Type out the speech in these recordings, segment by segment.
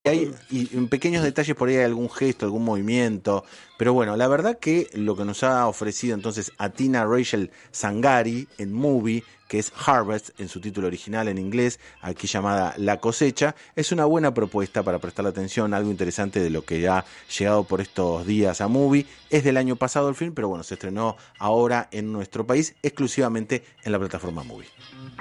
hay y en pequeños detalles por ahí hay algún gesto, algún movimiento, pero bueno, la verdad que lo que nos ha ofrecido entonces Atina Rachel Zangari en Movie, que es Harvest en su título original en inglés, aquí llamada La Cosecha, es una buena propuesta para prestarle atención, algo interesante de lo que ha llegado por estos días a Movie. Es del año pasado el film, pero bueno, se estrenó ahora en nuestro país exclusivamente en la plataforma Movie.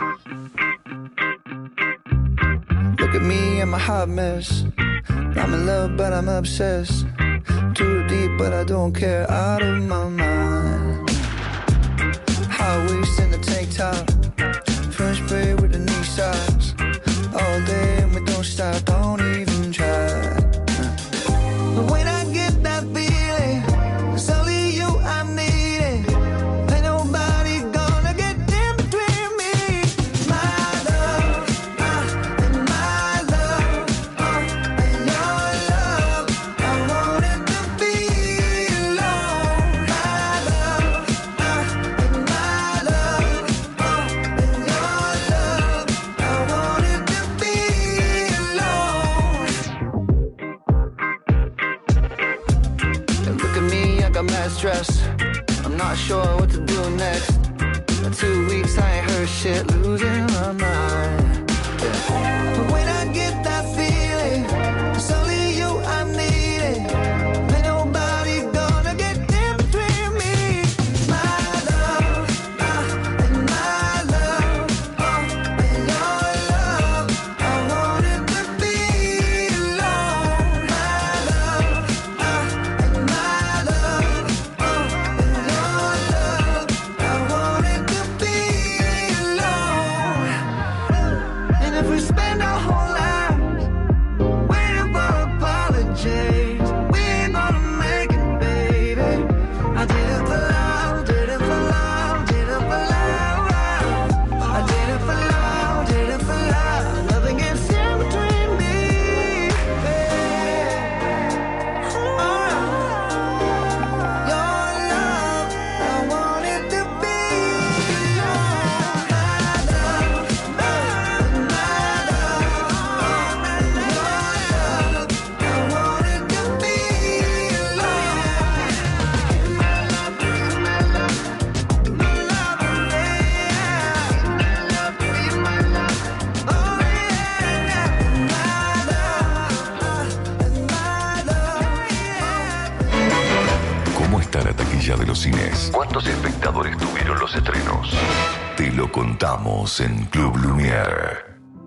Look at me and my hot mess. I'm in love, but I'm obsessed. Too deep, but I don't care. Out of my mind. High waist in the tank top. French braid with the knee socks. All day and we don't stop. Don't even try. But when I get that feeling, it's only you I'm needing. Ain't nobody gonna get in between me. My love, and my love, and your love. I want it to be alone. My love, and my love, and your love. I want it to be alone. And look at me, I got mad stress. I'm not sure what to do next. In 2 weeks I ain't heard shit, losing my mind. Yeah. But when I get that feeling, it's only you I'm needing. Ain't nobody gonna get in between me. My love, and my love, and your love. I want it to be alone. My love, and my love, and your love. I want it to be alone. And if we spend our whole lives waiting for apologies, we ain't gonna make it, baby. I did it for love, did it for love, did it for love. I did it for love, did it for love. Nothing gets in between me, your love, I want it to be alone. My love, my love, your love, I want it to be alone. My love, my love, my love, yeah. My love, my love, oh yeah. My love, yeah. ¿Cómo está la taquilla de los cines? ¿Cuántos espectadores tuvieron los estrenos? Te lo contamos en Club Lumière.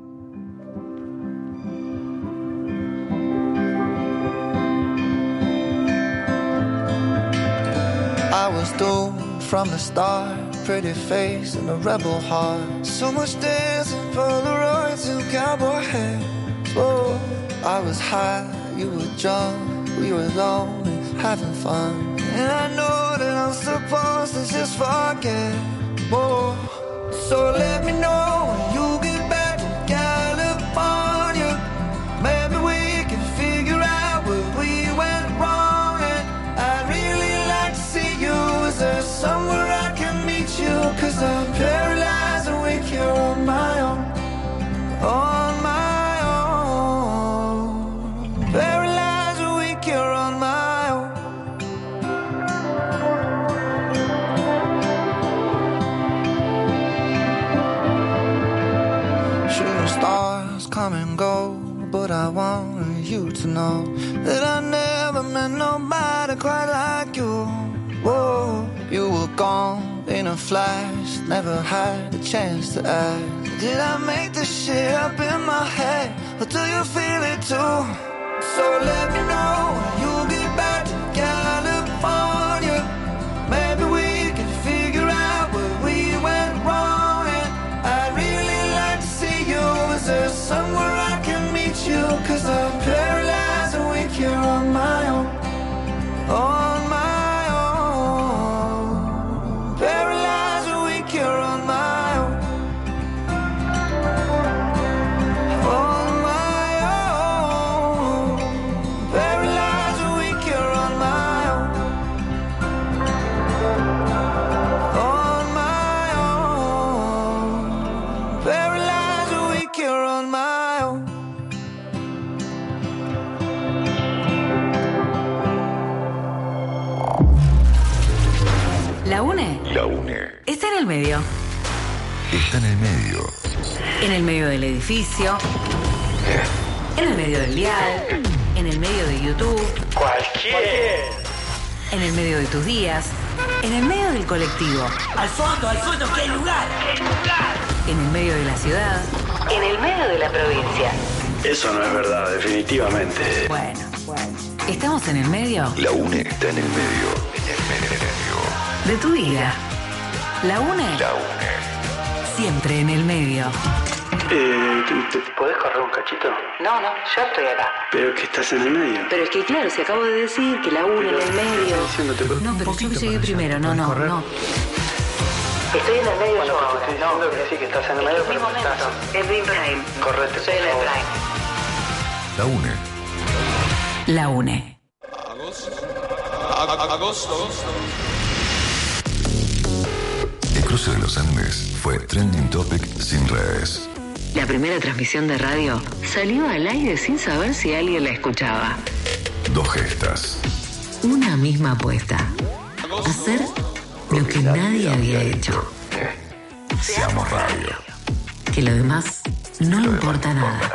I was doomed from the start. Pretty face and a rebel heart. So much dancing, Polaroids and cowboy hats. Whoa, I was high, you were drunk. We were lonely, having fun. And I know that I'm supposed to just forget. Whoa, so let me know when you get back to California. Maybe we can figure out where we went wrong. And I'd really like to see you. Is there somewhere I can meet you? 'Cause I'm paralyzed and weak here on my own. On my own. Paralyzed and weak here on my own. Shooting stars come and go, but I want you to know that I never met nobody quite like you. Whoa, you were gone in a flash, never had a chance to ask. Did I make this shit up in my head, or do you feel it too? So let me know when you get back to California. Maybe we can figure out where we went wrong. And I'd really like to see you. Is there somewhere I can meet you? 'Cause I'm paralyzed and weak here on my own. On my own. Paralyzed and weak here on my own. On my own. Paralyzed and La UNE. Está en el medio. Está en el medio. En el medio del edificio. En el medio del dial. En el medio de YouTube. Cualquier. En el medio de tus días. En el medio del colectivo. Al fondo, ¿qué lugar? En el medio de la ciudad. En el medio de la provincia. Eso no es verdad, definitivamente. Bueno. ¿Estamos en el medio? La UNE está en el medio. En el medio. De tu vida. La UNE. La UNE. Siempre en el medio. ¿Te podés correr un cachito? No, yo estoy acá. Pero que estás en el medio. Pero es que claro, si acabo de decir que la UNE en el medio. No, pero yo llegué primero, no. Estoy en el medio. Bueno, yo estoy diciendo que sí, que estás en el medio, pero momento. estás. El prime. Correte, Soy en el prime. La UNE. La UNE. Agosto. El cruce de los Andes fue trending topic sin redes. La primera transmisión de radio salió al aire sin saber si alguien la escuchaba. 2 gestas. Una misma apuesta. Hacer lo que nadie había hecho. Seamos radio. Que lo demás no importa nada.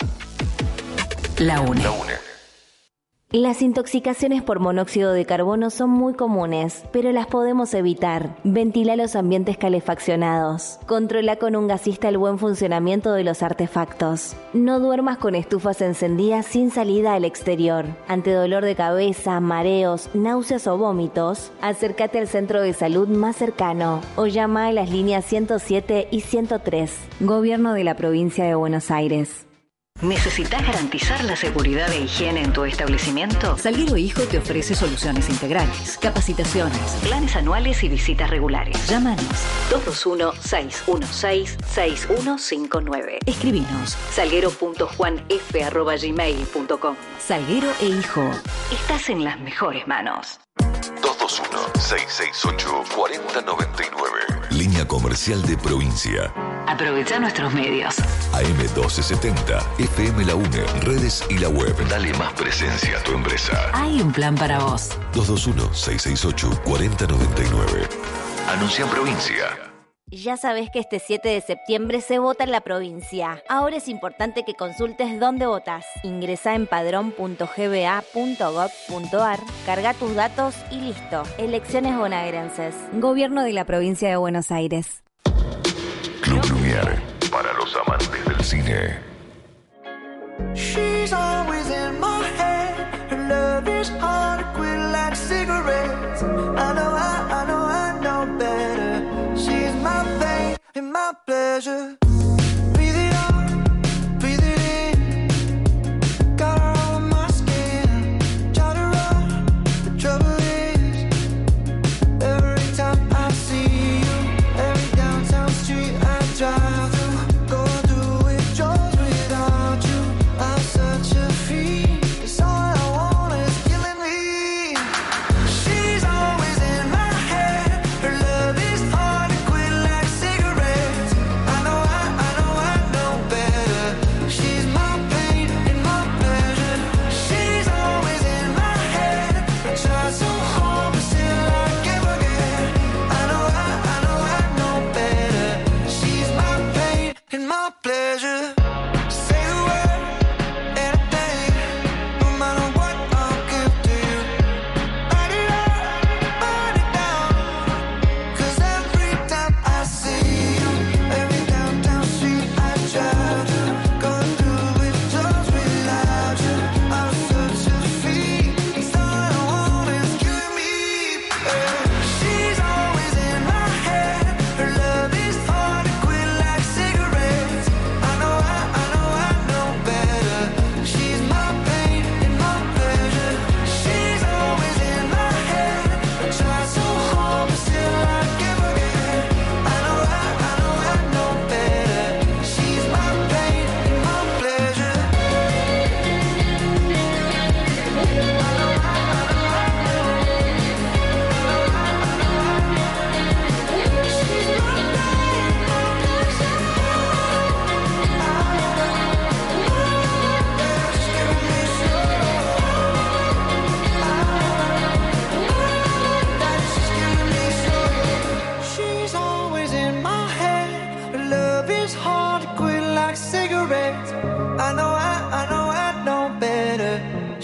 La UNE. La UNE. Las intoxicaciones por monóxido de carbono son muy comunes, pero las podemos evitar. Ventila los ambientes calefaccionados. Controla con un gasista el buen funcionamiento de los artefactos. No duermas con estufas encendidas sin salida al exterior. Ante dolor de cabeza, mareos, náuseas o vómitos, acércate al centro de salud más cercano o llama a las líneas 107 y 103. Gobierno de la Provincia de Buenos Aires. ¿Necesitas garantizar la seguridad e higiene en tu establecimiento? Salguero Hijo te ofrece soluciones integrales, capacitaciones, planes anuales y visitas regulares. Llámanos 221-616-6159. Escribinos salguero.juanf@gmail.com. Salguero e Hijo. Estás en las mejores manos. 221-668-4099. Línea comercial de provincia. Aprovecha nuestros medios. AM1270, FM La UNE, redes y la web. Dale más presencia a tu empresa. Hay un plan para vos. 221-668-4099. Anuncia en provincia. Ya sabés que este 7 de septiembre se vota en la provincia. Ahora es importante que consultes dónde votás. Ingresá en padrón.gba.gov.ar, carga tus datos y listo. Elecciones bonaerenses. Gobierno de la Provincia de Buenos Aires. Club Lumière, para los amantes del cine. She's always in my head. Her love is hard to quit like cigarettes. I know better. She's my pain and my pleasure. Breathe it out, breathe it in. Got her all on my skin. Try to run, the trouble is every time I see you, every downtown street I drive through, go through it just without you. I'm such a freak. It's all I want is killing me. She's always in my head. Her love is hard to quit like cigarettes. I know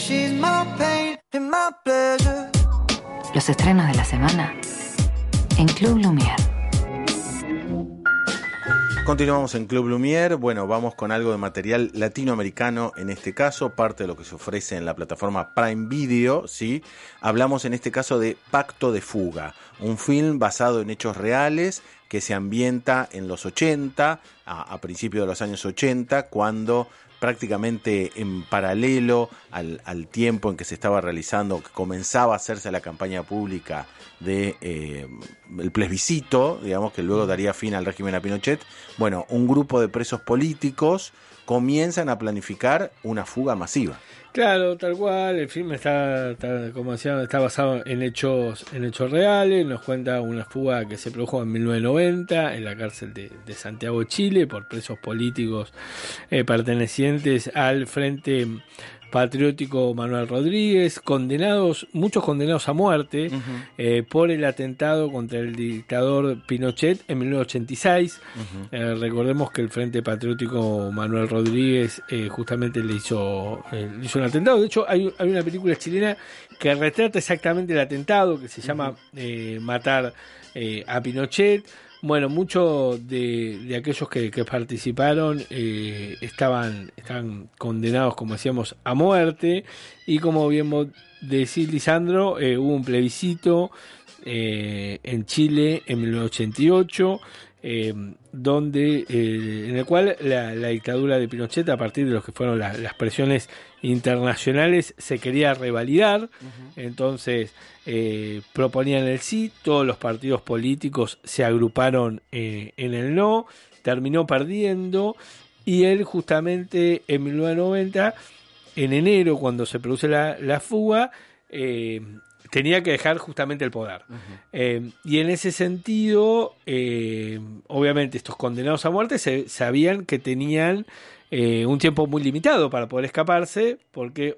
she's my pain and my pleasure. Los estrenos de la semana en Club Lumière. Continuamos en Club Lumière. Bueno, vamos con algo de material latinoamericano, en este caso, parte de lo que se ofrece en la plataforma Prime Video, ¿sí? Hablamos en este caso de Pacto de Fuga, un film basado en hechos reales que se ambienta en los 80, a principios de los años 80, cuando prácticamente en paralelo al tiempo en que se estaba realizando, que comenzaba a hacerse la campaña pública de el plebiscito, digamos, que luego daría fin al régimen a Pinochet. Bueno, un grupo de presos políticos comienzan a planificar una fuga masiva. Claro, tal cual, el film está como decía, está basado en hechos reales. Nos cuenta una fuga que se produjo en 1990 en la cárcel de Santiago, Chile, por presos políticos pertenecientes al Frente Patriótico Manuel Rodríguez, muchos condenados a muerte por el atentado contra el dictador Pinochet en 1986. Recordemos que el Frente Patriótico Manuel Rodríguez justamente le hizo un atentado. De hecho, hay una película chilena que retrata exactamente el atentado, que se llama Matar a Pinochet. Bueno, muchos de aquellos que participaron estaban condenados, como decíamos, a muerte. Y como bien vos decís, Lisandro, hubo un plebiscito en Chile en 1988, donde en el cual la dictadura de Pinochet, a partir de lo que fueron las presiones internacionales, se quería revalidar. Entonces proponían el sí, todos los partidos políticos se agruparon en el no, terminó perdiendo, y él justamente en 1990, en enero, cuando se produce la fuga, tenía que dejar justamente el poder. Y en ese sentido, obviamente estos condenados a muerte sabían que tenían un tiempo muy limitado para poder escaparse, porque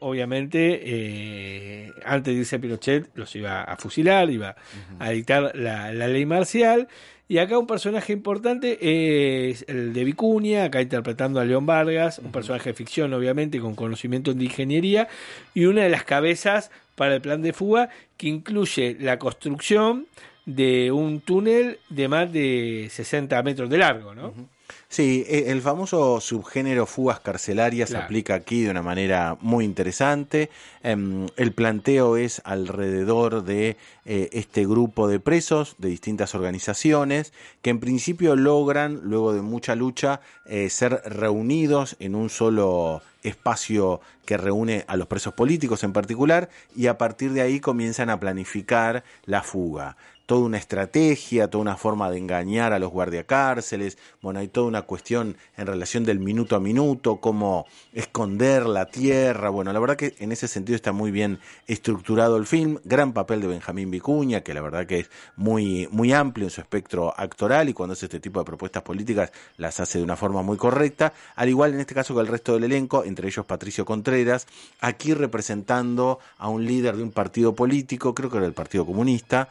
obviamente antes de irse Pinochet los iba a fusilar, iba a dictar la ley marcial. Y acá un personaje importante es el de Vicuña, acá interpretando a León Vargas, un personaje de ficción, obviamente, con conocimiento de ingeniería, y una de las cabezas para el plan de fuga, que incluye la construcción de un túnel de más de 60 metros de largo, ¿no? Sí, el famoso subgénero fugas carcelarias se aplica aquí de una manera muy interesante. El planteo es alrededor de este grupo de presos de distintas organizaciones que en principio logran, luego de mucha lucha, ser reunidos en un solo espacio que reúne a los presos políticos en particular, y a partir de ahí comienzan a planificar la fuga. Toda una estrategia, toda una forma de engañar a los guardiacárceles. Bueno, hay toda una cuestión en relación del minuto a minuto, cómo esconder la tierra. Bueno, la verdad que en ese sentido está muy bien estructurado el film. Gran papel de Benjamín Vicuña, que la verdad que es muy, muy amplio en su espectro actoral, y cuando hace este tipo de propuestas políticas las hace de una forma muy correcta. Al igual en este caso que el resto del elenco, entre ellos Patricio Contreras, aquí representando a un líder de un partido político, creo que era el Partido Comunista,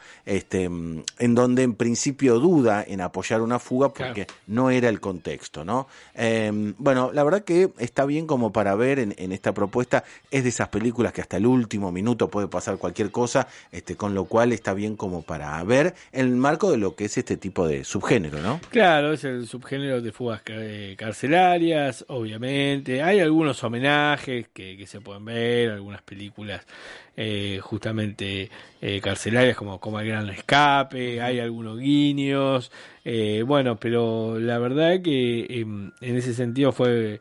en donde en principio duda en apoyar una fuga porque no era el contexto, ¿no? Bueno, la verdad que está bien como para ver en esta propuesta. Es de esas películas que hasta el último minuto puede pasar cualquier cosa, con lo cual está bien como para ver en el marco de lo que es este tipo de subgénero, ¿no? Claro, es el subgénero de fugas carcelarias, obviamente. Hay algunos homenajes que se pueden ver, algunas películas justamente carcelarias como El Gran Escape, hay algunos guiños, bueno, pero la verdad que en ese sentido fue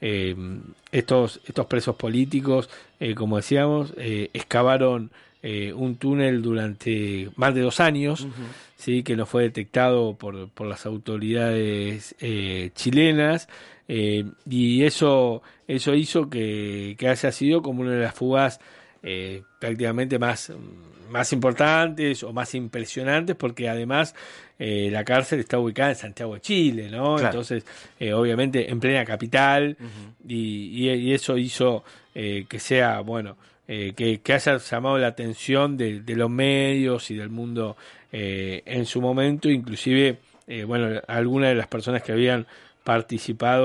estos presos políticos, como decíamos, excavaron un túnel durante más de 2 años, sí, que no fue detectado por las autoridades chilenas, y eso hizo que haya sido como una de las fugas prácticamente más importantes o más impresionantes, porque además la cárcel está ubicada en Santiago de Chile, ¿no? Claro. Entonces, obviamente en plena capital, y eso hizo que sea, bueno, que haya llamado la atención de los medios y del mundo en su momento, inclusive, bueno, algunas de las personas que habían participado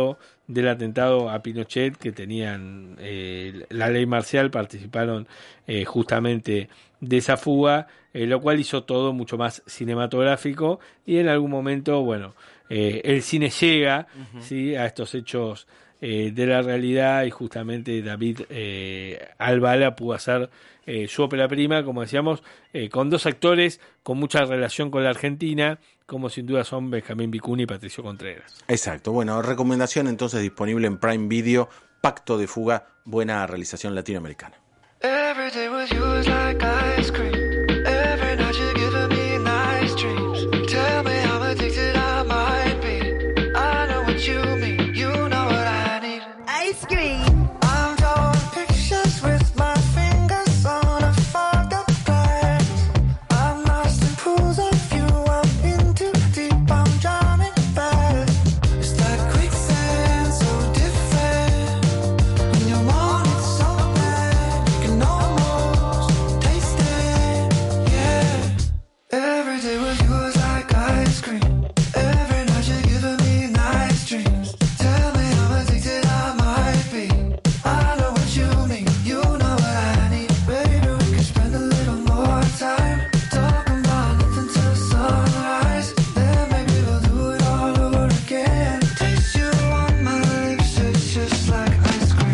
del atentado a Pinochet, que tenían la ley marcial, participaron justamente de esa fuga, lo cual hizo todo mucho más cinematográfico, y en algún momento, bueno, el cine llega, ¿sí?, a estos hechos de la realidad, y justamente David Albala pudo hacer su ópera prima, como decíamos, con dos actores con mucha relación con la Argentina, como sin duda son Benjamín Vicuña y Patricio Contreras. Exacto, bueno, recomendación entonces disponible en Prime Video, Pacto de Fuga, buena realización latinoamericana. Every day with you is like ice cream. Every night you're giving me nice dreams. Tell me how addicted I might be. I know what you mean. You know what I need. Ice cream. I'm drawing pictures with my fingers on a fogged up glass. I'm lost in pools of you. I'm in too deep. I'm drowning fast. It's like quicksand, so different. When you want it so bad, you can almost taste it. Yeah. Every day with you is like ice cream. Every night you're giving me nice dreams. Tell me how addicted I might be. I know what you mean. You know what I need. Baby, we could spend a little more time talking about nothing till sunrise. Then maybe we'll do it all over again. Taste you on my lips, it's just like ice cream.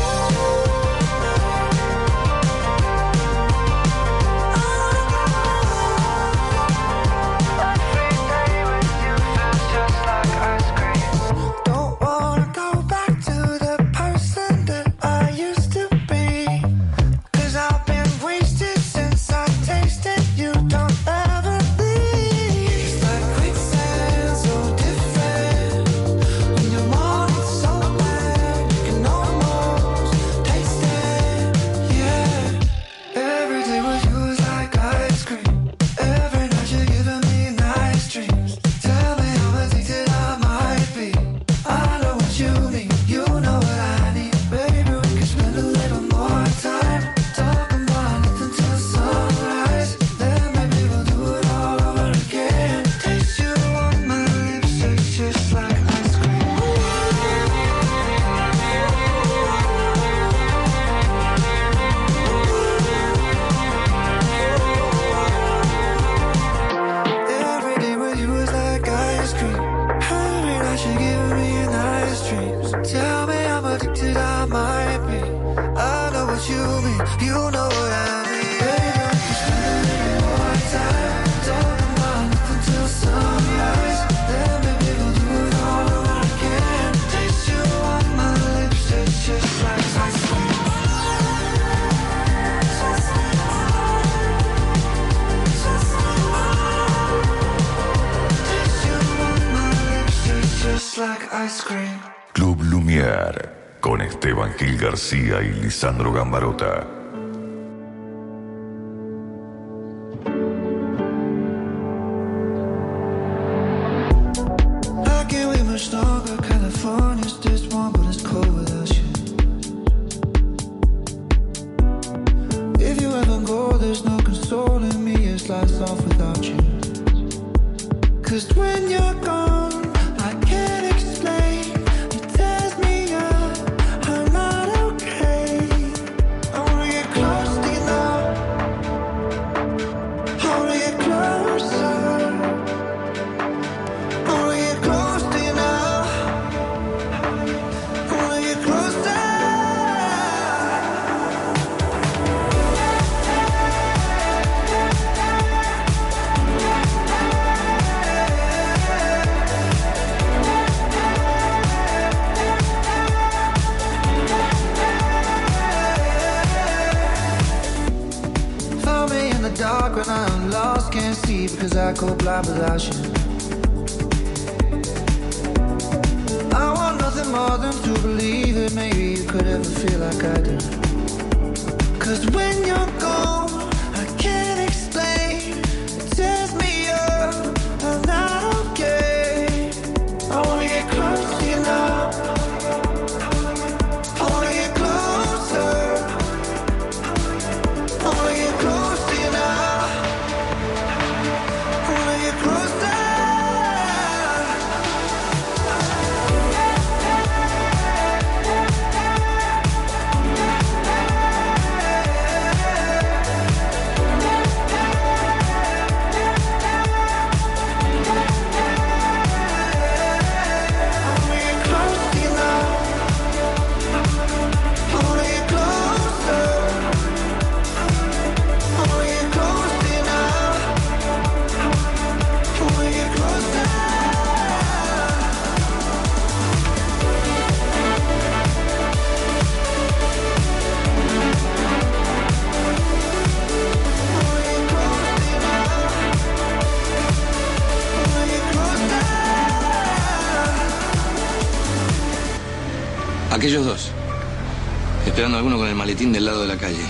Don't wanna go back to the person that I used to be. 'Cause I've been wasted since I tasted you. Don't ever leave. It's like quicksand, so different. When you want it so bad, you can almost taste it. Yeah. Every day with you is like ice cream. Every night you're giving me nice dreams. Tell me how addicted I might be. I know what you mean. You know what I need. Baby, we could spend a little more time talking about nothing till sunrise. Then maybe we'll do it all over again. Taste you on my lips, it's just like ice cream. Every day with you is like ice cream. Every night you're giving me nice dreams. Tell me how addicted I might be. I know what you mean. You know what I mean. Baby, we can spend a little more time talking about nothing till sunrise. Then maybe we'll do it all over again. Taste you on my lips, it's just like ice cream. Taste you on my lips, it's just like ice cream. Club Lumière, con Esteban Gil García y Lisandro Gambarota. I can't wait much longer. California's this warm, but it's cold without you. If you ever go, there's no consoling me. It's lights off without you. 'Cause when you're gone, I can't explain. It tears me up. I'm not okay. I wanna get close to you now. I wanna get closer. I wanna get close to you now. I wanna get closer. Found me in the dark when I'm lost, can't see because I go blind without you. I want nothing more than to believe that maybe you could ever feel like I do. 'Cause when you're gone, I can't explain. It tears me up. I'm not okay. I wanna get close to you now. I wanna get closer. I wanna get close to you now. I wanna get closer. Aquellos dos. Esperando a alguno con el maletín del lado de la calle.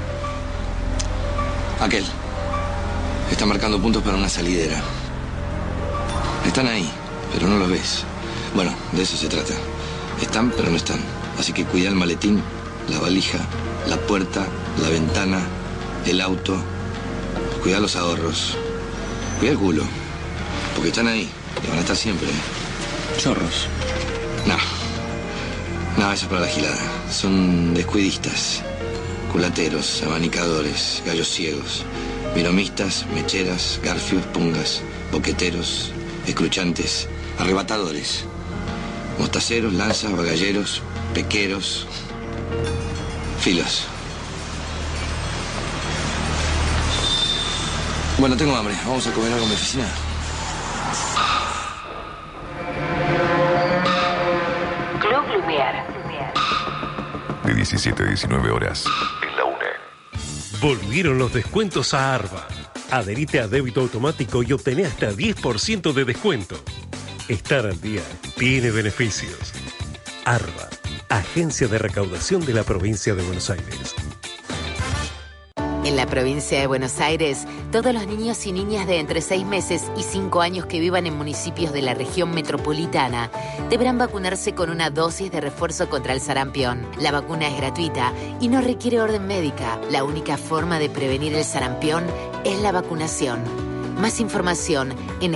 Aquel. Está marcando puntos para una salidera. Están ahí, pero no los ves. Bueno, de eso se trata. Están, pero no están. Así que cuida el maletín, la valija, la puerta, la ventana, el auto. Cuida los ahorros. Cuida el culo. Porque están ahí y van a estar siempre. Chorros. No, eso es para la gilada. Son descuidistas. Culateros, abanicadores, gallos ciegos. Viromistas, mecheras, garfios, pungas, boqueteros, escruchantes, arrebatadores. Mostaceros, lanzas, bagalleros, pequeros, filos. Bueno, tengo hambre. Vamos a comer algo en mi oficina. Club Lumière. De 17 a 19 horas. En la UNE. Volvieron los descuentos a Arba. Adherite a débito automático y obtené hasta 10% de descuento. Estar al día tiene beneficios. Arba, Agencia de Recaudación de la Provincia de Buenos Aires. En la provincia de Buenos Aires, todos los niños y niñas de entre 6 meses y 5 años que vivan en municipios de la región metropolitana deberán vacunarse con una dosis de refuerzo contra el sarampión. La vacuna es gratuita y no requiere orden médica. La única forma de prevenir el sarampión es la vacunación. Más información en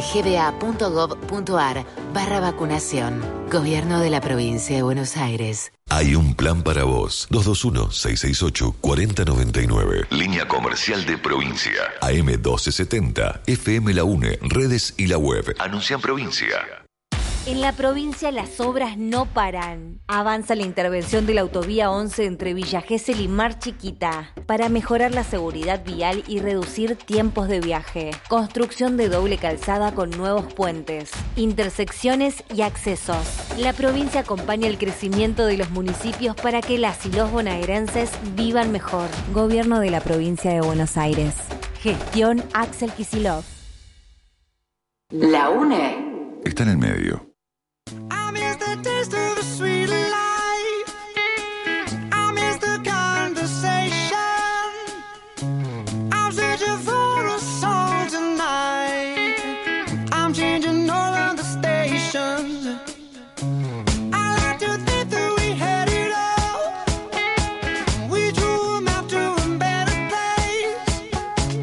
gba.gov.ar/vacunación. Gobierno de la provincia de Buenos Aires. Hay un plan para vos. 221-668-4099. Línea comercial de provincia. AM 1270. FM La UNE. Redes y la web. Anuncia en provincia. En la provincia las obras no paran. Avanza la intervención de la autovía 11 entre Villa Gesell y Mar Chiquita para mejorar la seguridad vial y reducir tiempos de viaje. Construcción de doble calzada con nuevos puentes, intersecciones y accesos. La provincia acompaña el crecimiento de los municipios para que las y los bonaerenses vivan mejor. Gobierno de la provincia de Buenos Aires. Gestión Axel Kicillof. La UNE está en el medio. I miss the taste of the sweet life. I miss the conversation. I'm searching for a song tonight. I'm changing all of the stations. I like to think that we had it all. We drew a map to a better place.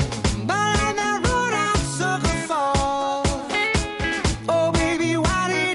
But on that road I'm sucker for. Oh baby, why did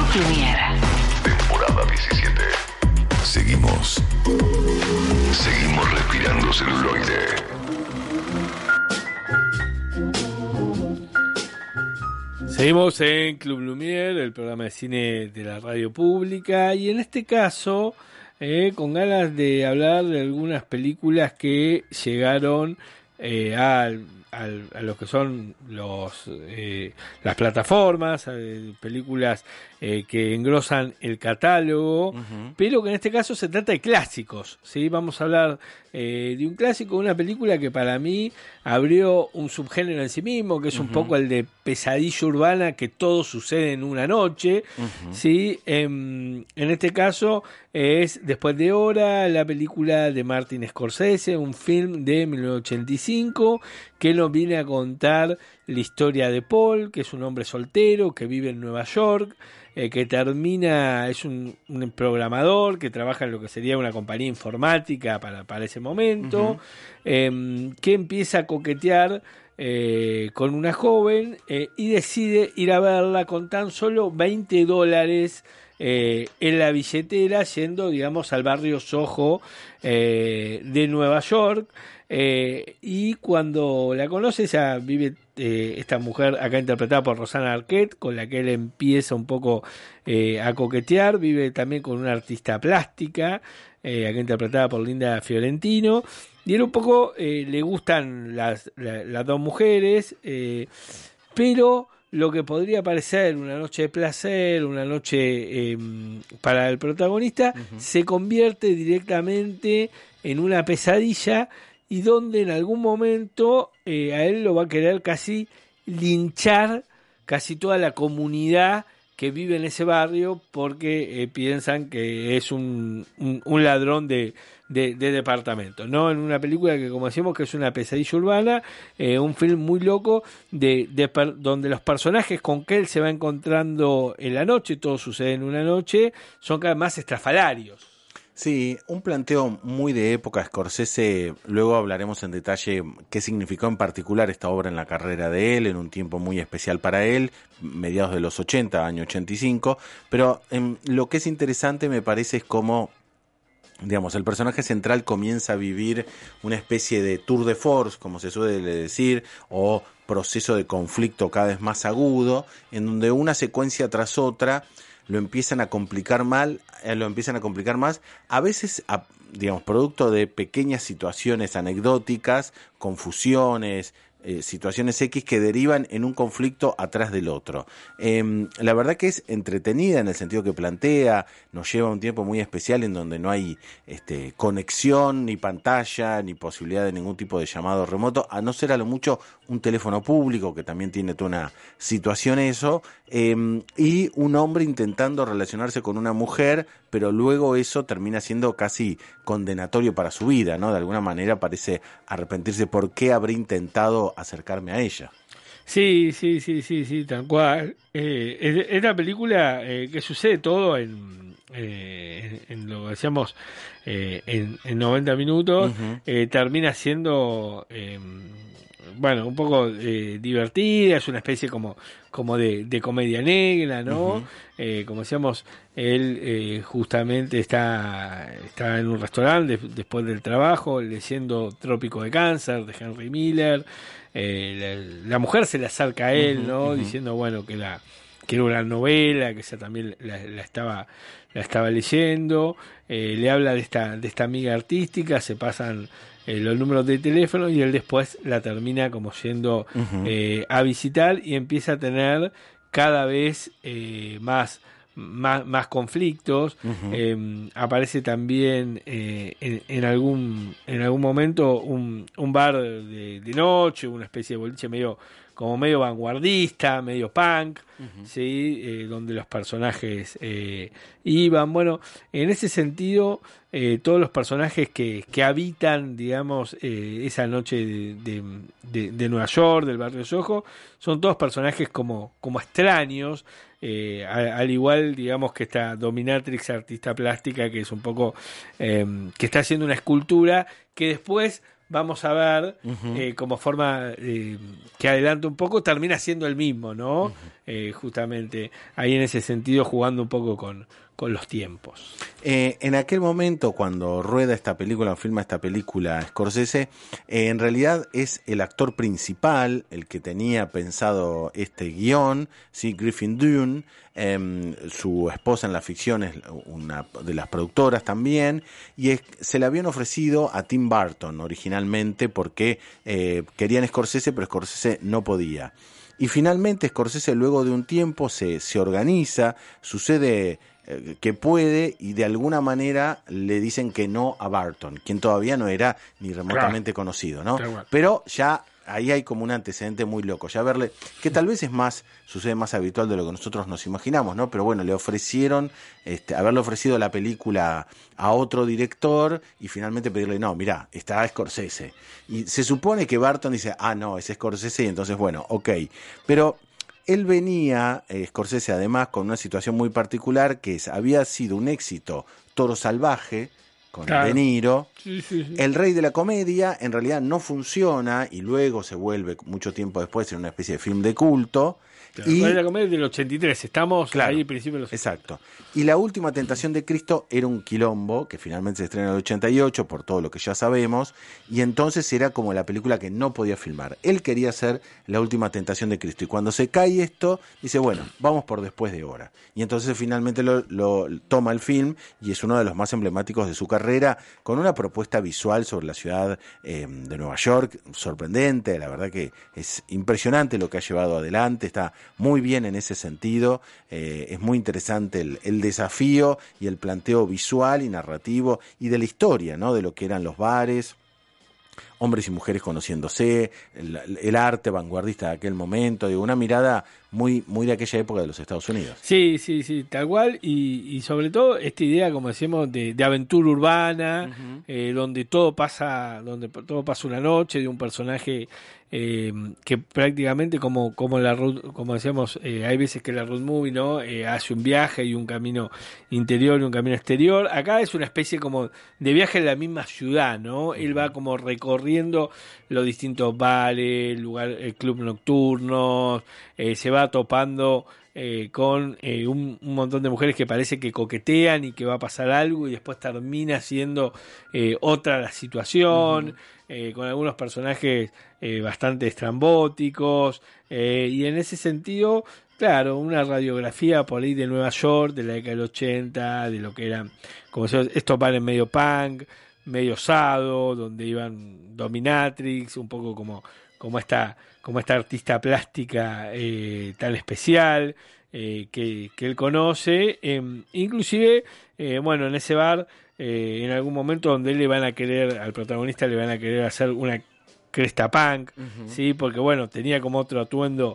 Lumière. Temporada 17. Seguimos respirando celuloide. Seguimos en Club Lumière, el programa de cine de la radio pública, y en este caso con ganas de hablar de algunas películas que llegaron a lo que son las plataformas, películas que engrosan el catálogo, pero que en este caso se trata de clásicos, ¿sí? Vamos a hablar de un clásico, una película que para mí abrió un subgénero en sí mismo, que es un poco el de pesadilla urbana, que todo sucede en una noche, ¿sí? En este caso es Después de Hora, la película de Martin Scorsese, un film de 1985 que nos viene a contar la historia de Paul, que es un hombre soltero que vive en Nueva York, que es un programador que trabaja en lo que sería una compañía informática para ese momento, que empieza a coquetear con una joven y decide ir a verla con tan solo $20 en la billetera, yendo, digamos, al barrio Soho de Nueva York. Y cuando la conoce, ella vive, esta mujer acá interpretada por Rosanna Arquette, con la que él empieza un poco a coquetear, vive también con una artista plástica, acá interpretada por Linda Fiorentino, y él un poco le gustan las dos mujeres, pero lo que podría parecer una noche de placer, una noche para el protagonista, se convierte directamente en una pesadilla, y donde en algún momento a él lo va a querer casi linchar casi toda la comunidad que vive en ese barrio, porque piensan que es un ladrón de departamento, ¿no? En una película que, como decimos, que es una pesadilla urbana, un film muy loco donde los personajes con que él se va encontrando en la noche, todo sucede en una noche, son cada vez más estrafalarios. Sí, un planteo muy de época. Scorsese, luego hablaremos en detalle qué significó en particular esta obra en la carrera de él, en un tiempo muy especial para él, mediados de los 80, año 85, pero lo que es interesante me parece es cómo, digamos, el personaje central comienza a vivir una especie de tour de force, como se suele decir, o proceso de conflicto cada vez más agudo, en donde una secuencia tras otra lo empiezan a complicar más, a veces, digamos, producto de pequeñas situaciones anecdóticas, confusiones, situaciones X que derivan en un conflicto atrás del otro. La verdad que es entretenida en el sentido que plantea, nos lleva a un tiempo muy especial en donde no hay conexión, ni pantalla, ni posibilidad de ningún tipo de llamado remoto, a no ser a lo mucho un teléfono público, que también tiene toda una situación eso, y un hombre intentando relacionarse con una mujer, pero luego eso termina siendo casi condenatorio para su vida, ¿no? De alguna manera parece arrepentirse. ¿Por qué habré intentado acercarme a ella? Sí, tal cual. Esta película que sucede todo en lo que decíamos en 90 minutos, termina siendo un poco divertida, es una especie como de comedia negra, ¿no? Como decíamos, él justamente está en un restaurante después del trabajo, leyendo Trópico de Cáncer, de Henry Miller. La mujer se le acerca a él, ¿no? Diciendo, que era una novela, que ella también la estaba leyendo. Le habla de esta amiga artística, se pasan los números de teléfono, y él después la termina como yendo a visitar, y empieza a tener cada vez más conflictos. Aparece también en algún momento un bar de noche, una especie de boliche medio vanguardista, medio punk, ¿sí? Donde los personajes iban. Bueno, en ese sentido, todos los personajes que habitan, digamos, esa noche de Nueva York, del barrio Soho, son todos personajes como extraños, al igual, digamos, que esta dominatrix artista plástica, que es un poco que está haciendo una escultura que después vamos a ver como forma que adelanta un poco, termina siendo el mismo, ¿no? justamente ahí en ese sentido, jugando un poco con los tiempos. En aquel momento, cuando rueda esta película, o filma esta película Scorsese, en realidad es el actor principal el que tenía pensado este guión, ¿sí? Griffin Dunne, su esposa en la ficción es una de las productoras también, y se le habían ofrecido a Tim Burton originalmente porque querían Scorsese, pero Scorsese no podía. Y finalmente Scorsese, luego de un tiempo, se organiza, sucede que puede, y de alguna manera le dicen que no a Burton, quien todavía no era ni remotamente conocido, ¿no? Claro. Pero ya ahí hay como un antecedente muy loco, ya verle, que tal vez sucede más habitual de lo que nosotros nos imaginamos, ¿no? Pero bueno, le ofrecieron, haberle ofrecido la película a otro director y finalmente pedirle, no, mirá, está Scorsese. Y se supone que Burton dice, no, es Scorsese, y entonces bueno, ok. Pero él venía, Scorsese además, con una situación muy particular, que había sido un éxito Toro Salvaje, con De Niro. Sí. El Rey de la Comedia en realidad no funciona y luego se vuelve mucho tiempo después en una especie de film de culto. Claro, el Rey de la Comedia del 83, estamos ahí principio de los... Exacto. Y La Última Tentación de Cristo era un quilombo, que finalmente se estrena en el 88, por todo lo que ya sabemos, y entonces era como la película que no podía filmar. Él quería hacer La Última Tentación de Cristo, y cuando se cae esto, dice, bueno, vamos por Después de Hora. Y entonces finalmente lo toma el film, y es uno de los más emblemáticos de su carrera, con una propuesta visual sobre la ciudad de Nueva York, sorprendente, la verdad que es impresionante lo que ha llevado adelante, está muy bien en ese sentido, es muy interesante el desafío y el planteo visual y narrativo y de la historia, ¿no? De lo que eran los bares, hombres y mujeres conociéndose, el arte vanguardista de aquel momento, digo, una mirada muy de aquella época de los Estados Unidos. Sí, tal cual, y sobre todo esta idea, como decíamos, de aventura urbana, donde todo pasa una noche, de un personaje que prácticamente como decíamos, hay veces que la road movie, ¿no? Hace un viaje y un camino interior y un camino exterior. Acá es una especie como de viaje en la misma ciudad, ¿no? Él va como recorriendo los distintos bares, club nocturnos, se va topando con un montón de mujeres que parece que coquetean y que va a pasar algo, y después termina siendo otra la situación, con algunos personajes bastante estrambóticos, y en ese sentido, claro, una radiografía por ahí de Nueva York, de la década del 80, de lo que eran, como se, estos bares medio punk, medio osado, donde iban dominatrix, un poco como esta artista plástica tan especial que él conoce, inclusive en ese bar en algún momento donde al protagonista le van a querer hacer una cresta punk, ¿sí? Porque tenía como otro atuendo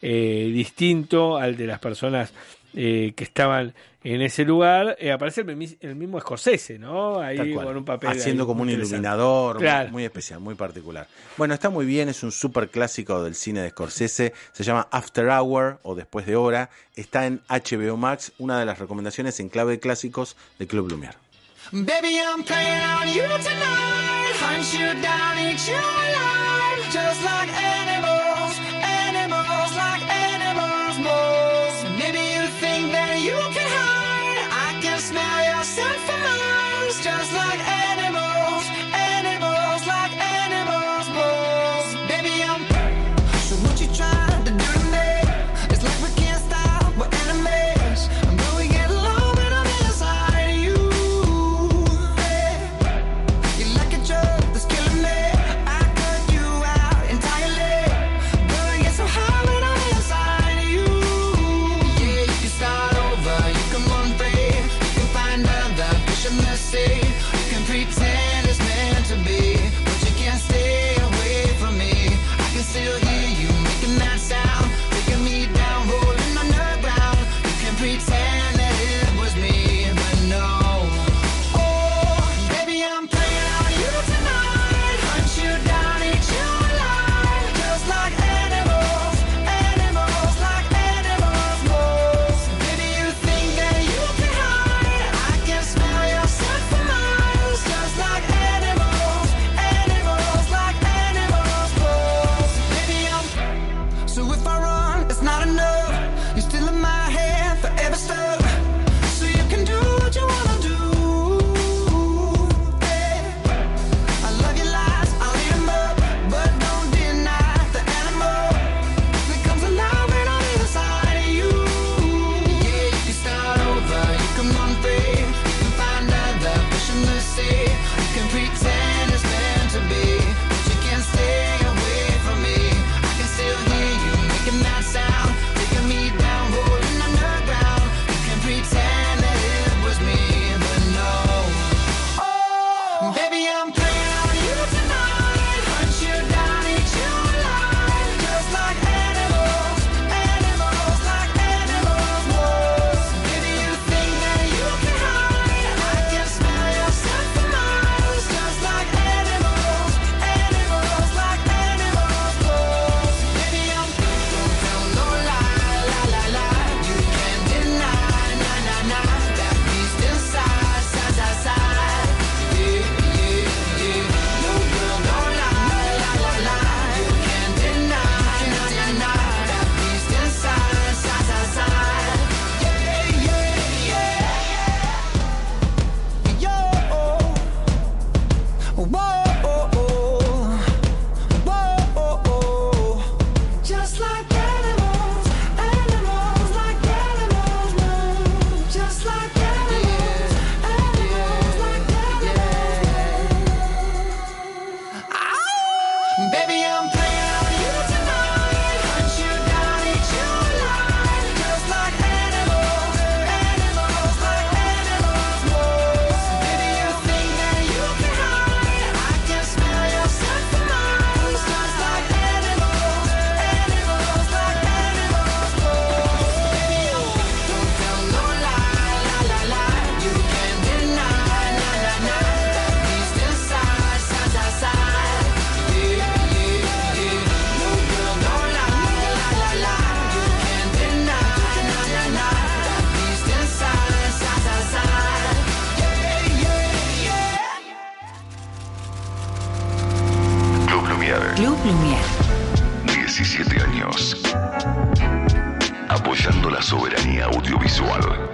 distinto al de las personas que estaban en ese lugar. Aparece el mismo Scorsese, ¿no? Ahí con un papel haciendo como un iluminador, claro, muy especial, muy particular. Bueno, está muy bien, es un súper clásico del cine de Scorsese, se llama After Hour o Después de Hora, está en HBO Max, una de las recomendaciones en clave de clásicos de Club Lumière. Baby, I'm playing on you tonight. Hunt you down, eat you alive. Just like animals, animals like animals, moles. Maybe you think that you can hide. I can smell your scent for miles. Just like animals, animals like animals, moles. Baby, I'm so what you trying to do to me? It's like we can't stop, we're enemies. But we get along when I'm inside you. You're like a drug that's killing me. I cut you out entirely. años. Apoyando la soberanía audiovisual.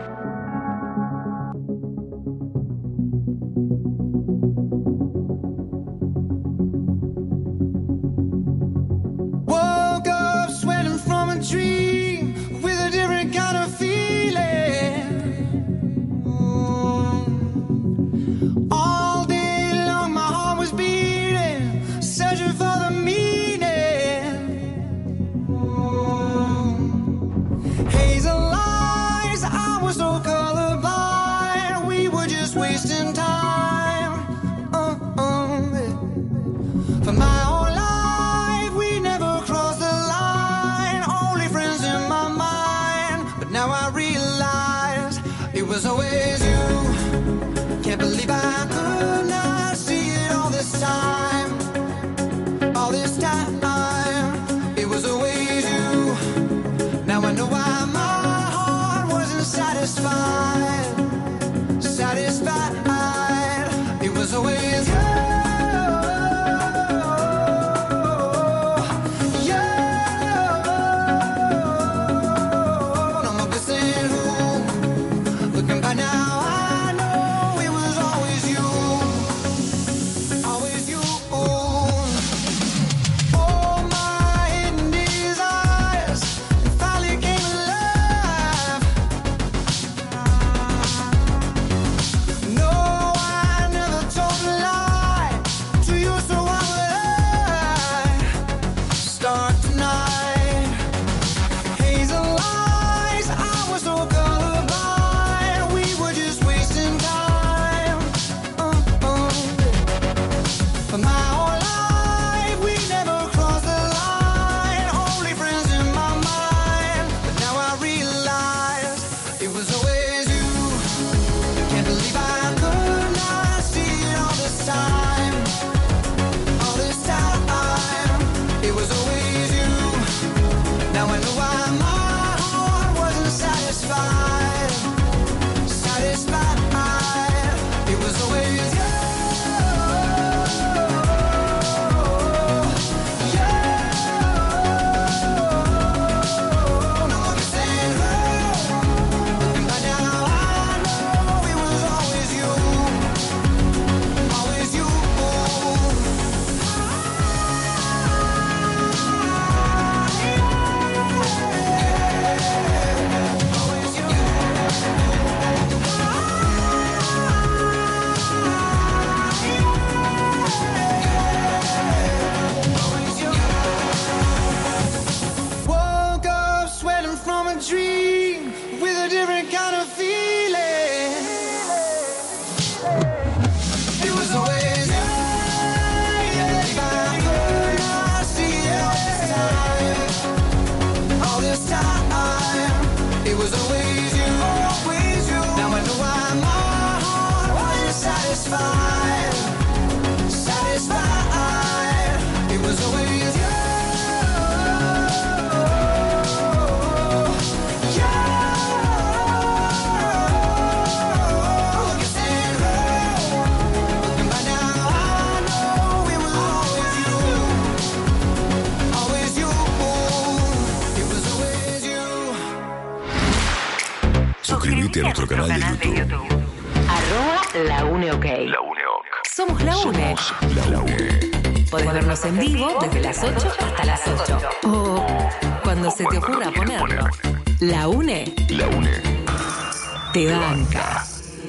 Woke up sweating from a dream with a different kind of feeling. All day long my heart was beating, searching for the meaning. Hazel lies, I was so colorblind. We were just wasting time. For my whole life, we never crossed the line. Only friends in my mind. But now I realize it was always you. Can't believe I could not see it all this time. All this time. It was always you. Now I know why my heart wasn't satisfied. Satisfied. It was always you. Suscríbete a nuestro canal de YouTube. @LaUneOK. Somos La Une. Somos La Une. Podés vernos en vivo desde las 8 hasta las 8. O cuando se te ocurra ponerlo. La Une. La Une. Te banca.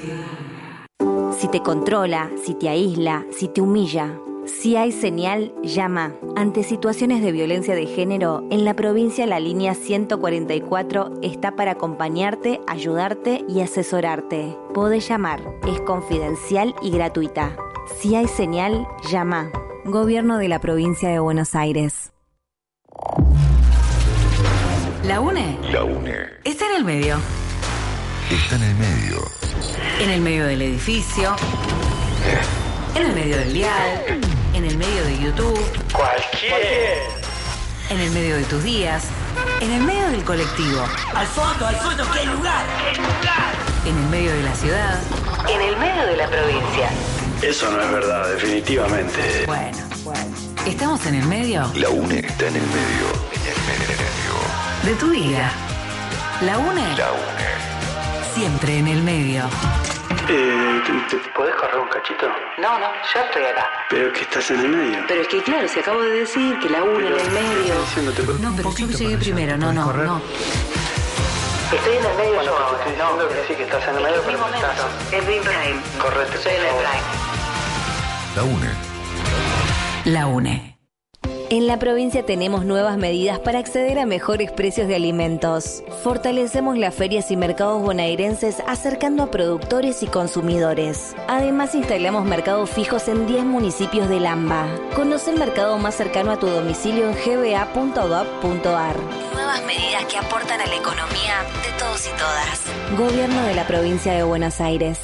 Si te controla, si te aísla, si te humilla. Si hay señal, llama. Ante situaciones de violencia de género, en la provincia la línea 144 está para acompañarte, ayudarte y asesorarte. Podés llamar, es confidencial y gratuita. Si hay señal, llama. Gobierno de la provincia de Buenos Aires. La Une. La Une. Está en el medio. Está en el medio. En el medio del edificio. En el medio del dial. En el medio de YouTube. Cualquier. En el medio de tus días. En el medio del colectivo. Al fondo, ¿qué lugar? En el medio de la ciudad. En el medio de la provincia. Eso no es verdad, definitivamente. Bueno. ¿Estamos en el medio? La Une está en el medio. En el medio. de tu vida. La UNE. La UNE. Siempre en el medio. ¿Te podés correr un cachito? No, ya estoy acá. Pero que estás en el medio. Pero es que claro, si acabo de decir que la UNE en el medio. No, pero yo llegué primero, no. Estoy en el medio yo ahora. Estoy diciendo que sí, que estás en el medio, pero no estás. Es Big Prime. Correte, Soy en el Prime. La UNE. La UNE. En la provincia tenemos nuevas medidas para acceder a mejores precios de alimentos. Fortalecemos las ferias y mercados bonaerenses acercando a productores y consumidores. Además, instalamos mercados fijos en 10 municipios del AMBA. Conoce el mercado más cercano a tu domicilio en gba.gov.ar. Nuevas medidas que aportan a la economía de todos y todas. Gobierno de la provincia de Buenos Aires.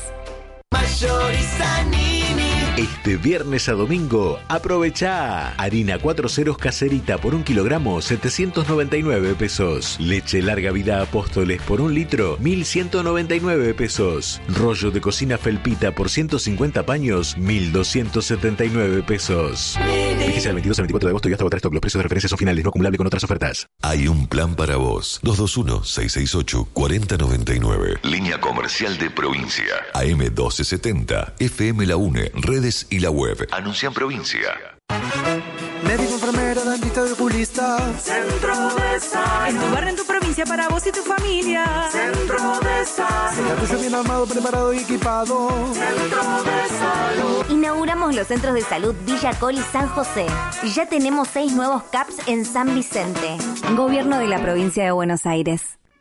Este viernes a domingo, aprovecha harina 4 ceros caserita por 1 kilogramo, 799 pesos. Leche larga vida Apóstoles por 1 litro, 1.199 pesos. Rollo de cocina Felpita por 150 paños, 1.279 pesos. Fíjese al 22 al 24 de agosto y hasta agotar stock. Los precios de referencia son finales, no acumulable con otras ofertas. Hay un plan para vos. 221-668-4099. Línea comercial de provincia. AM 1270. FM La UNE. Redes y la web. Anuncia en provincia. Médico, enfermera, dentista y oculista. Centro de Salud. En tu barrio, en tu provincia, para vos y tu familia. Centro de Salud. Servicio bien armado, preparado y equipado. Centro de Salud. Inauguramos los centros de salud Villa Col y San José. Y ya tenemos 6 nuevos CAPS en San Vicente. Gobierno de la provincia de Buenos Aires.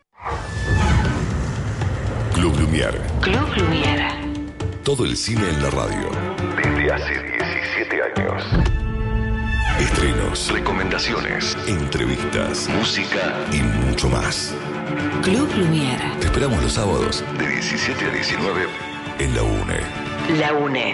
Club Lumière. Club Lumière. Todo el cine en la radio. Desde hace 17 años. Estrenos, recomendaciones, entrevistas, música y mucho más. Club Lumière. Te esperamos los sábados de 17 a 19 en la UNE. La UNE.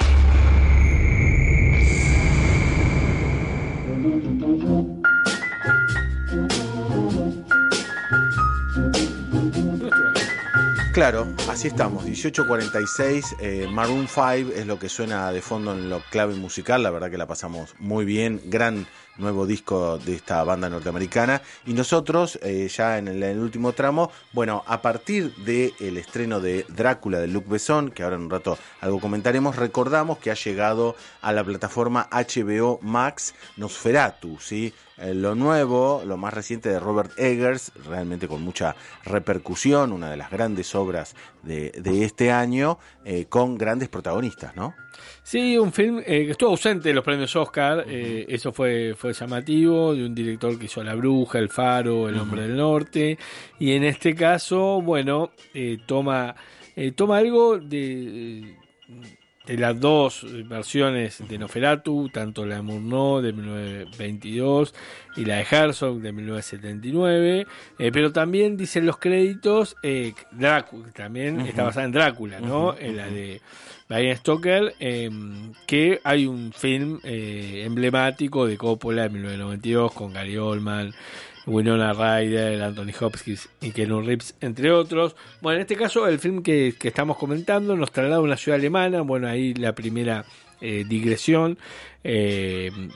Claro, así estamos, 18:46, Maroon 5 es lo que suena de fondo en lo clave musical, la verdad que la pasamos muy bien, gran nuevo disco de esta banda norteamericana, y nosotros ya en el último tramo, bueno, a partir del estreno de Drácula de Luc Besson, que ahora en un rato algo comentaremos, recordamos que ha llegado a la plataforma HBO Max Nosferatu, ¿sí? Lo nuevo, lo más reciente de Robert Eggers, realmente con mucha repercusión, una de las grandes obras de este año, con grandes protagonistas, ¿no? Sí, un film que estuvo ausente de los premios Oscar, eso fue llamativo, de un director que hizo La Bruja, El Faro, El Hombre del Norte, y en este caso, bueno, toma algo de las dos versiones de Nosferatu, tanto la de Murnau de 1922 y la de Herzog de 1979, pero también dicen los créditos, Drácula, también está basada en Drácula, ¿no? En la de Bram Stoker, que hay un film emblemático de Coppola de 1992 con Gary Oldman, Winona Ryder, Anthony Hopkins y Keanu Reeves, entre otros. Bueno, en este caso el film que estamos comentando nos traslada a una ciudad alemana. Bueno, ahí la primera digresión en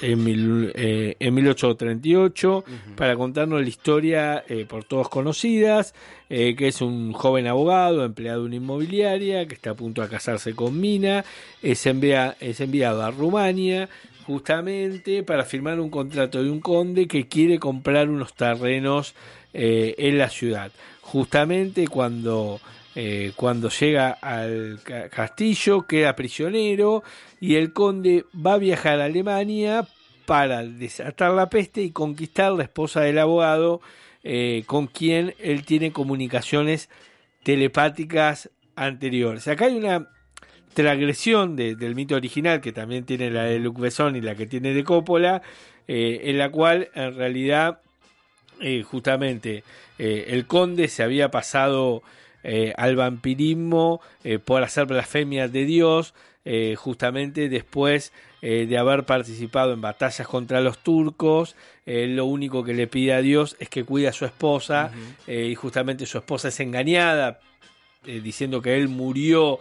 1838, para contarnos la historia por todos conocidas, que es un joven abogado empleado de una inmobiliaria que está a punto de casarse con Mina, es enviado a Rumania justamente para firmar un contrato de un conde que quiere comprar unos terrenos en la ciudad. Justamente cuando llega al castillo queda prisionero y el conde va a viajar a Alemania para desatar la peste y conquistar la esposa del abogado, con quien él tiene comunicaciones telepáticas anteriores. Acá hay una transgresión del mito original, que también tiene la de Luc Besson y la que tiene de Coppola, en la cual en realidad justamente el conde se había pasado al vampirismo por hacer blasfemia de Dios, justamente después de haber participado en batallas contra los turcos. Lo único que le pide a Dios es que cuide a su esposa, y justamente su esposa es engañada, diciendo que él murió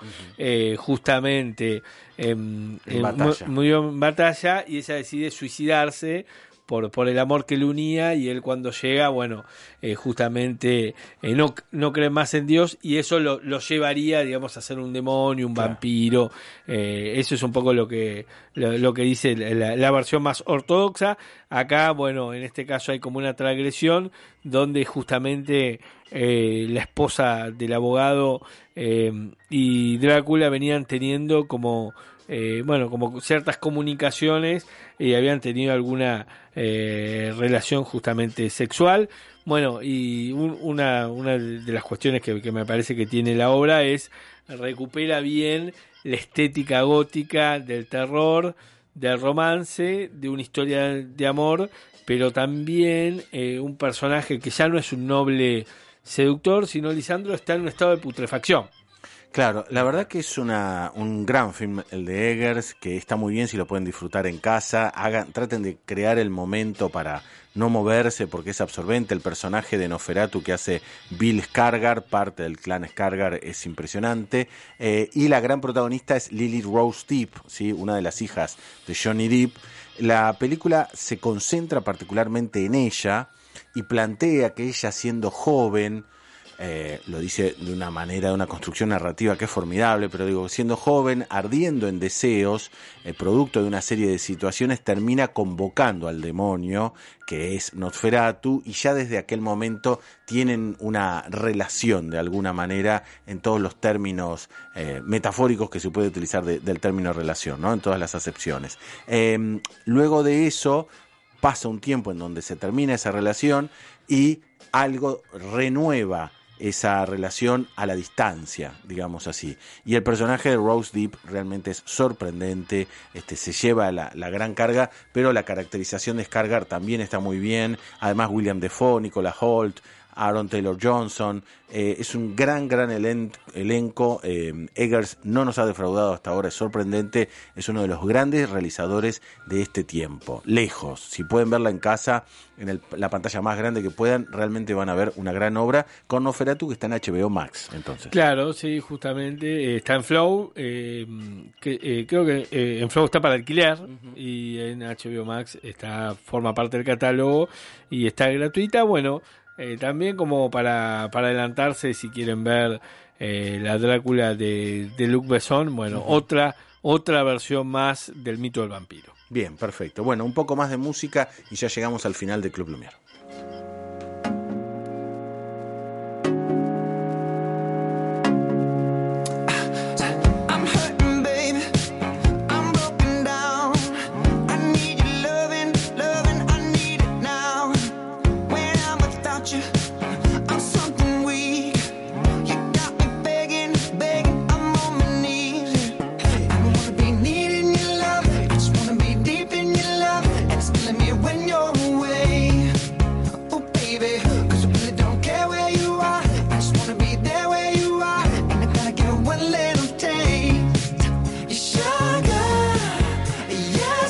justamente murió en batalla, y ella decide suicidarse por el amor que le unía, y él cuando llega, bueno, justamente no cree más en Dios, y eso lo llevaría, digamos, a ser un demonio, un vampiro. Eso es un poco lo que dice la versión más ortodoxa. Acá, bueno, en este caso hay como una transgresión donde justamente la esposa del abogado y Drácula venían teniendo como ciertas comunicaciones y habían tenido alguna relación justamente sexual. Bueno, y una de las cuestiones que me parece que tiene la obra es recupera bien la estética gótica del terror, del romance, de una historia de amor, pero también un personaje que ya no es un noble seductor, sino Lisandro está en un estado de putrefacción. Claro, la verdad que es un gran film el de Eggers, que está muy bien si lo pueden disfrutar en casa. Traten de crear el momento para no moverse porque es absorbente. El personaje de Nosferatu que hace Bill Skarsgård, parte del clan Skarsgård, es impresionante. Y la gran protagonista es Lily Rose Depp, ¿sí? Una de las hijas de Johnny Depp. La película se concentra particularmente en ella y plantea que ella, siendo joven, lo dice de una manera, de una construcción narrativa que es formidable, pero digo, siendo joven, ardiendo en deseos, producto de una serie de situaciones, termina convocando al demonio, que es Nosferatu, y ya desde aquel momento tienen una relación de alguna manera en todos los términos metafóricos que se puede utilizar del término relación, ¿no? En todas las acepciones. Luego de eso pasa un tiempo en donde se termina esa relación y algo renueva esa relación a la distancia, digamos así. Y el personaje de Rose Depp realmente es sorprendente, se lleva la gran carga, pero la caracterización de Skarsgård también está muy bien. Además, William Dafoe, Nicolas Hoult, Aaron Taylor Johnson, es un gran elenco. Eggers no nos ha defraudado hasta ahora, es sorprendente, es uno de los grandes realizadores de este tiempo. Lejos, si pueden verla en casa, en la pantalla más grande que puedan, realmente van a ver una gran obra con Nosferatu, que está en HBO Max. Entonces, claro, sí, justamente está en Flow, creo que en Flow está para alquiler, y en HBO Max forma parte del catálogo y está gratuita. Bueno, también como para adelantarse, si quieren ver la Drácula de Luc Besson, bueno, otra versión más del mito del vampiro. Bien, perfecto. Bueno, un poco más de música y ya llegamos al final de Club Lumière.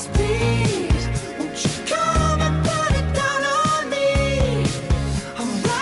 I'm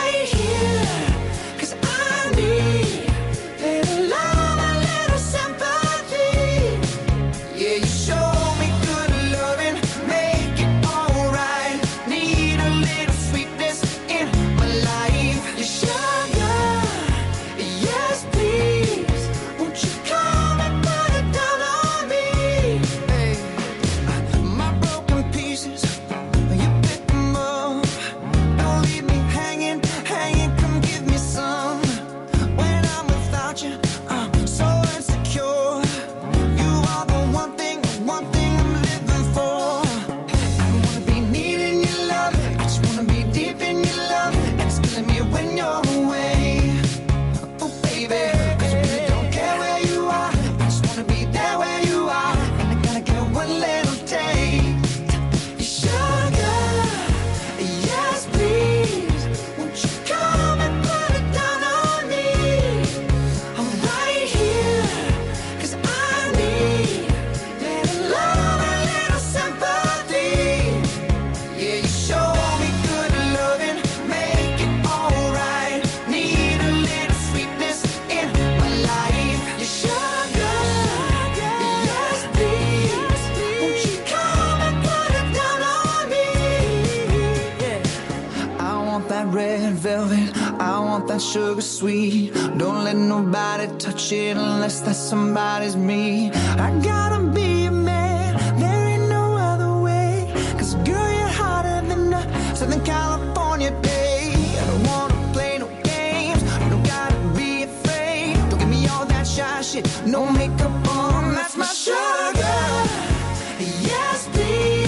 that red velvet, I want that sugar sweet. Don't let nobody touch it unless that somebody's me. I gotta be a man, there ain't no other way. 'Cause girl, you're hotter than a Southern California day. I don't wanna play no games, don't gotta be afraid. Don't give me all that shy shit, no makeup on, that's my sugar. Yes, please.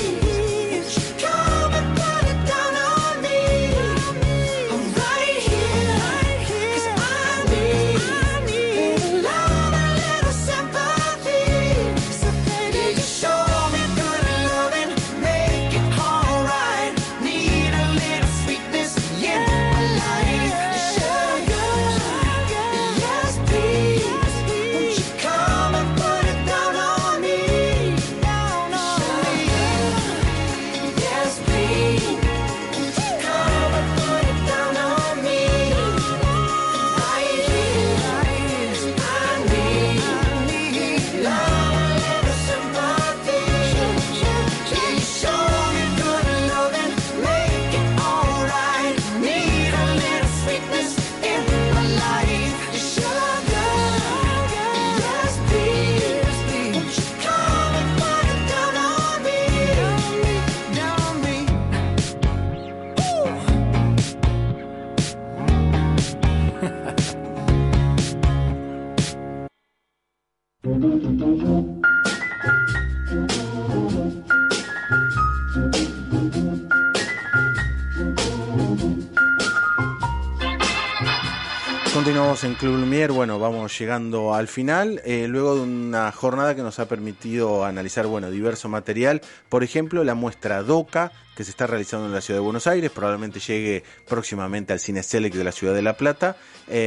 Continuamos en Club Lumière. Bueno, vamos llegando al final, luego de una jornada que nos ha permitido analizar, bueno, diverso material. Por ejemplo, la muestra DOCA, que se está realizando en la ciudad de Buenos Aires, probablemente llegue próximamente al Cine Select de la ciudad de La Plata,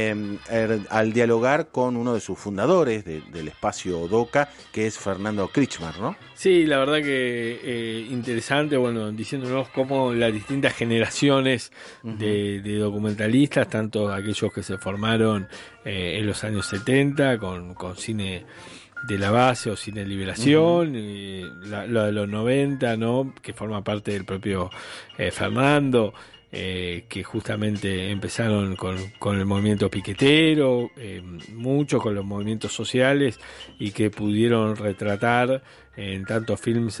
al dialogar con uno de sus fundadores del espacio DOCA, que es Fernando Kretschmar, ¿no? Sí, la verdad que interesante, bueno, diciéndonos cómo las distintas generaciones de documentalistas, tanto aquellos que se formaron en los años 70 con cine de la base o Cine Liberación, lo de los 90, ¿no? Que forma parte del propio Fernando, que justamente empezaron con el movimiento piquetero, mucho con los movimientos sociales, y que pudieron retratar en tantos films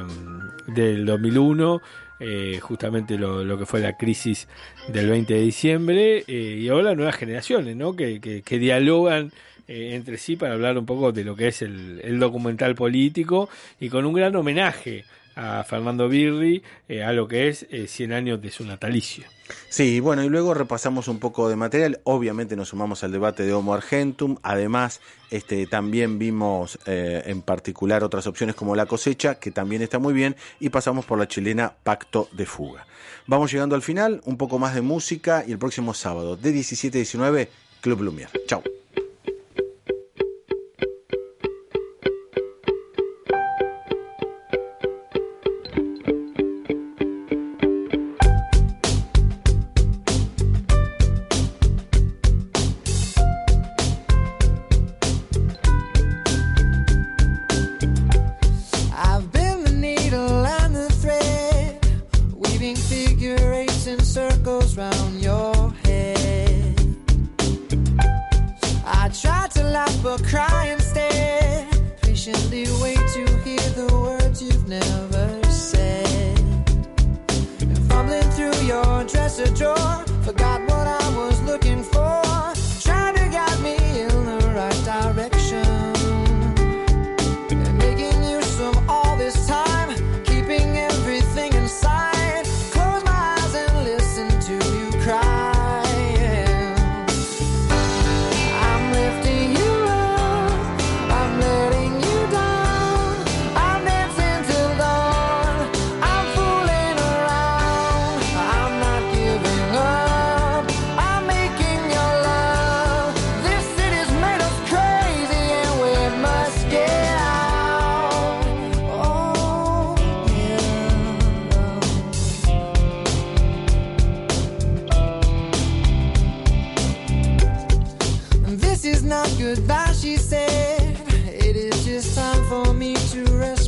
del 2001 justamente lo que fue la crisis del 20 de diciembre, y ahora nuevas generaciones, ¿no? que dialogan entre sí para hablar un poco de lo que es el documental político, y con un gran homenaje a Fernando Birri, a lo que es 100 años de su natalicio. Sí, bueno, y luego repasamos un poco de material. Obviamente nos sumamos al debate de Homo Argentum. Además, también vimos en particular otras opciones como La Cosecha, que también está muy bien, y pasamos por la chilena Pacto de Fuga. Vamos llegando al final, un poco más de música, y el próximo sábado de 17 a 19, Club Lumière. Chau.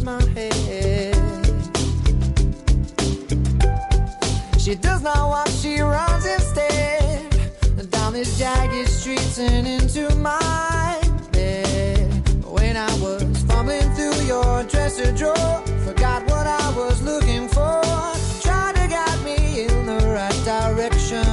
She does not what she he runs instead down these jagged streets and into my bed. When I was fumbling through your dresser drawer, forgot what I was looking for, tried to guide me in the right direction.